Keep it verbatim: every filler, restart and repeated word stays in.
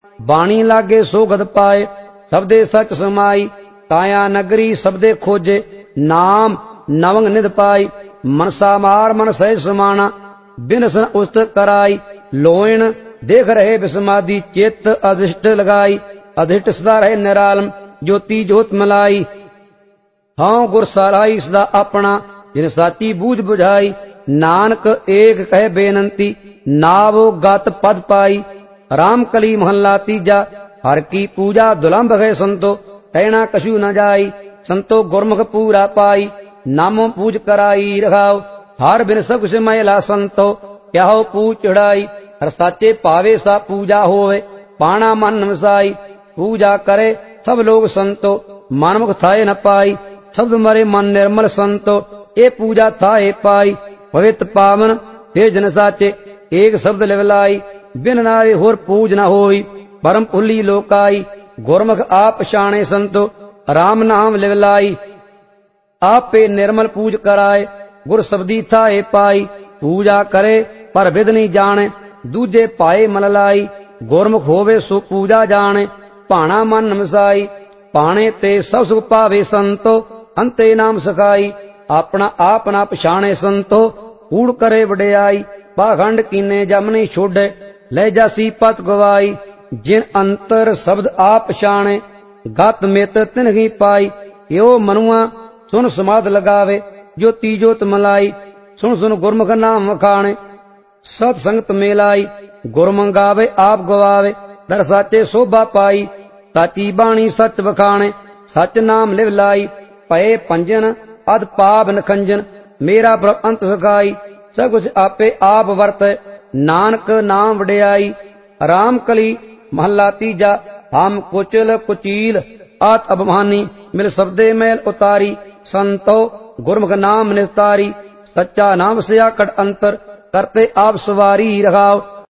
बाणी लागे सोगत पाए सबदे सच समाई काया नगरी सबदे खोजे नाम नवंग निध पाई मनसा मार मन सह समाना बिनसन उस्त कराई लोयन देख रहे विसमादि चित्त अधिष्ट लगाई अधिष्ट सदा रहे निरालम ज्योति ज्योत मलाई हाँ गुर सराई सदा अपना जिन साची बूझ बुझाई नानक एक कह बेनंती नावो गत पद पाई राम कली महल्ला तीजा हर की पूजा दुलंभ है संतो कहना कछु न जाई संतो गुरमुख पूरा पाई नामो पूज कराई रखाओ हर बिन सब कुछ मैला संतो क्या हो पूज चढ़ाई हर साचे पावे सा पूजा होवे पाना मन नमसाई पूजा करे सब लोग संतो मनमुख थाए न पाई शब्द मरे मन निर्मल संतो ये पूजा थाए पाई पवित्र पावन ते जन साचे एक शब्द लिवलाई बिन नारे होर पूज न होई परम पुली लोकाई गुरमुख आप शाणे संतो राम नाम लिवलाई आपे निर्मल पूज कराए गुर शब्दी थाए पाई पूजा करे पर विद नहीं जाने दूजे पाए मललाई गुरमुख होवे सो पूजा जाने भाना मन नमसाई पाने ते सब सुख पावे संतो अंते नाम सखाई अपना आप ना पछाणे संतो कूड़ करे वडियाई पाखंड कीने जमनी छोड़े ले जासी पत गवाई जिन अंतर शब्द आप पछाणे गत मित तिन्ही पाई यो मनुआ सुन समाध लगावे ज्योति ज्योत मलाई सुन सुन गुरमुख नाम वखाणे सत संगत मेलाई गुरमुख गावे आप गवावे दर साचे शोभा पाई साची बाणी सच वखाणे सच नाम लिव लाई पए पंजन अध पाप नखंजन मेरा प्रभ अंत सखाई सब कुछ आपे आप वर्त नानक नाम वडियाई राम कली महला तीजा हम कुचल कुचील आत अभिमानी मिल शब्दे मैल उतारी संतो गुरमुख नाम निस्तारी सच्चा नाम से आकट अंतर करते आप सवारी रखाओ